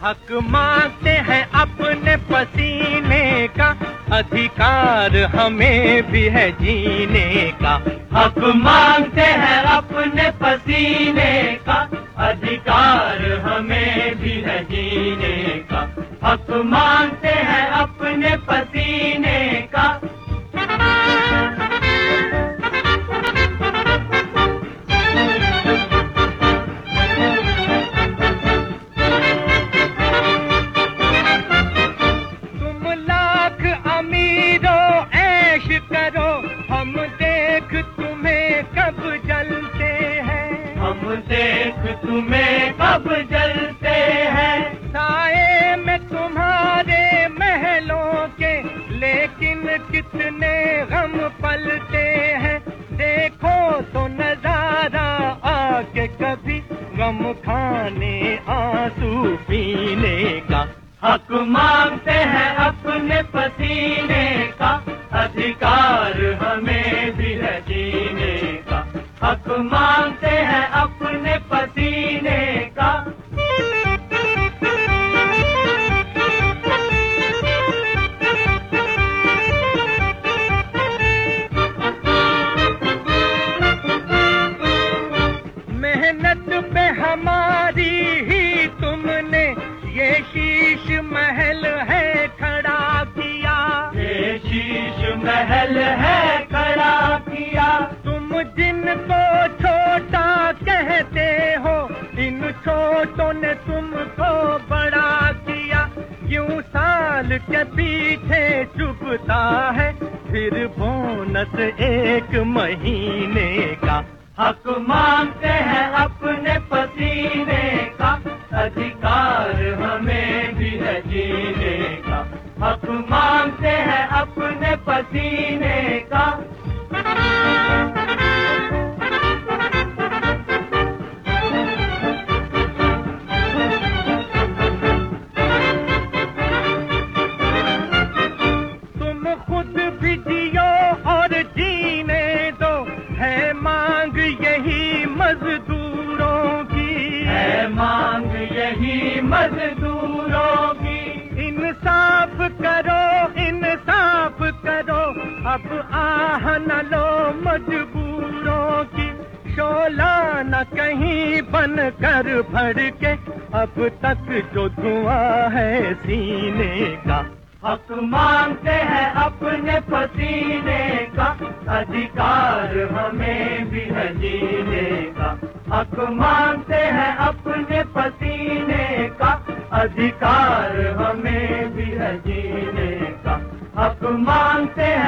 हक मांगते हैं अपने पसीने का, अधिकार हमें भी है जीने का। हक मांगते हैं अपने पसीने का, अधिकार हमें भी है जीने का। हक मांगते हैं अपने पसीने का। हम देख तुम्हें कब जलते हैं, हम देख तुम्हें कब जलते हैं। साए में तुम्हारे महलों के लेकिन कितने गम पलते हैं। देखो तो नजारा आके कभी गम खाने आंसू पीने का। हक मांगते हैं अपने पसीने का, अधिकार हमें भी है जीने का। हक मांगते हैं अपने पसीने का। मेहनत पे हमारी ही तुमने ये शीश महल है खड़ा किया, ये शीश महल है खड़ा किया। तुम जिनको छोटा कहते हो, इन छोटों ने तुमको बड़ा किया। क्यों साल के पीछे चुभता है फिर बोनस एक महीने का। हक मांगते हैं अपने पसीने का, अधिकार हमें भी है जीने का। हक मांगते हैं अपने पसीने का। तुम खुद भी जियो और जीने दो, है मांग यही मजदूरों की, है मांग यही मजदूरों की। इंसाफ करो, इंसाफ करो, अब आह न लो मजबूरों की। शोला न कहीं बन कर भड़के, अब तक जो धुआं है सीने का। हक मांगते हैं अपने पसीने का, अधिकार हमें भी है जीने का। हक मांगते हैं अपने पसीने का, अधिकार हमें भी है जीने का। हक मांगते